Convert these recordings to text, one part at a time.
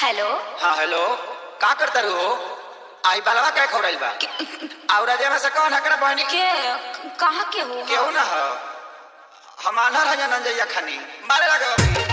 Hello. हाँ hello, का करता हो? आई बालवा क्या खौराइल बा? और में से कौन हकरा बहनी के कहाँ के हो? केहू ना हो। हम आना राजा नंजैया खानी मारे लगे अभी।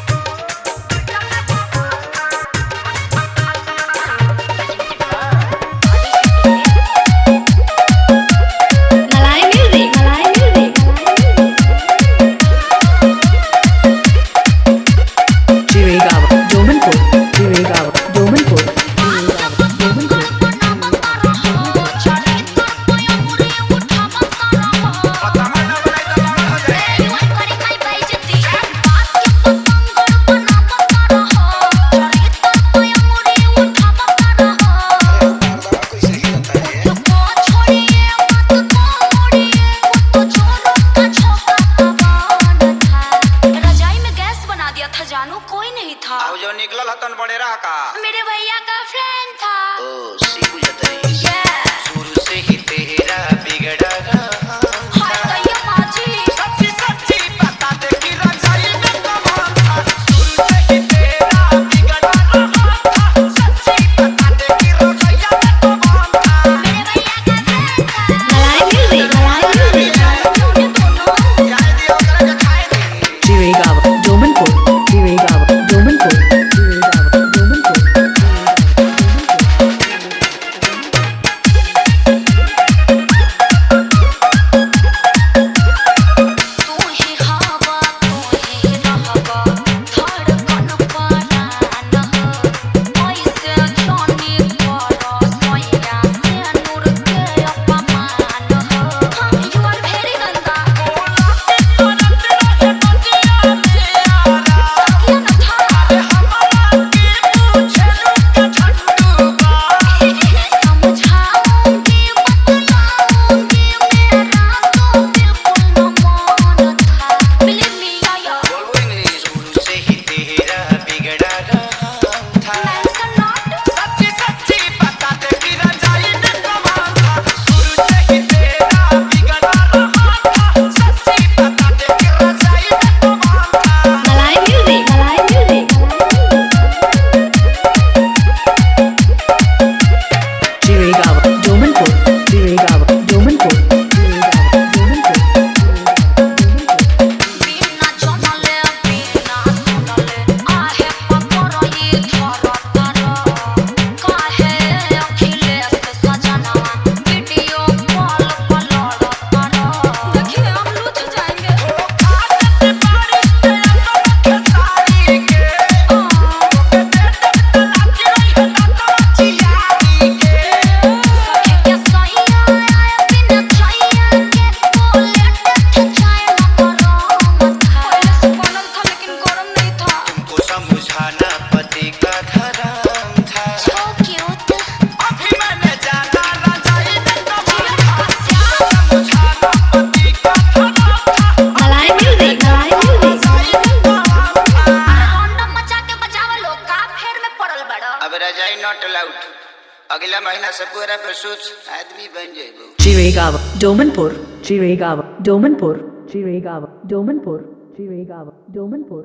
जानू कोई नहीं था। जो निकलल हतन बड़े रहा का मेरे भैया का फ्रेंड था। ओ सीखू जतरी शुरू से ही तेरा बिगड़ा रहा। हाय भैया माजी सच्ची सच्ची बता दे कि रजाई में कौन था। शुरू से ही तेरा बिगड़ा रहा। सच्ची बता दे कि रजाई में कौन था। मेरे भैया का फ्रेंड था। मलाई म्यूजिक याद दियो करे के खाए नहीं। Chirigava, Domanpur, Chirigava, Domanpur, Chirigava, Domanpur. तू ही हवा तू ही रहवा धड़कन परान हो ऐसे जानी करो सोया से नूर के अपमान हो। यू आर वेरी गंदा समझाऊंगी बतलाऊंगी मेरा तो बिल्कुल न मन था। बिलीव मी या बोलो इंग्लिश। शुरू से ही तेरा बिगड़ा रहा था। सच्ची सच्ची बता दे कि रजाई में कौन था। शुरू से ही तेरा बिगड़ा रहा था। सच्ची बता दे कि रजाई में कौन था। Malai music Chirigava, Domanpur, Chirigava, Domanpur, Chirigava, Domanpur, बिना जनले बिना सुनले आहे पकड़ई धरतर काहे अखिलेश सजनवा वीडियो कॉल पर लड़तर। देखिए हम लूट जाएंगे। आदत बारिश से अंदर खेसारी के ओके दे दे लागी रही है दाता चियारी के। क्या सैया आया बिन छैया के बुलेट थे चाय न गरम था। पहले से बनल था लेकिन गरम नहीं था। तुमको समझाना पति का धर्म था। So cute। अभी मैंने जाना रजाई में कौन था। समझाना पति का धर्म था। मलाई म्यूजिक रजाई में कौन था। रंडम मचा के बजावा लोग का फेर में पड़ल बड़ो। अब रजाई नॉट अलाउड। अगला महीना से पूरा प्रसूत आदमी बन जाएगा। Chirigava, Domanpur, Chirigava, Domanpur, Chirigava, Domanpur, Chirigava, Domanpur.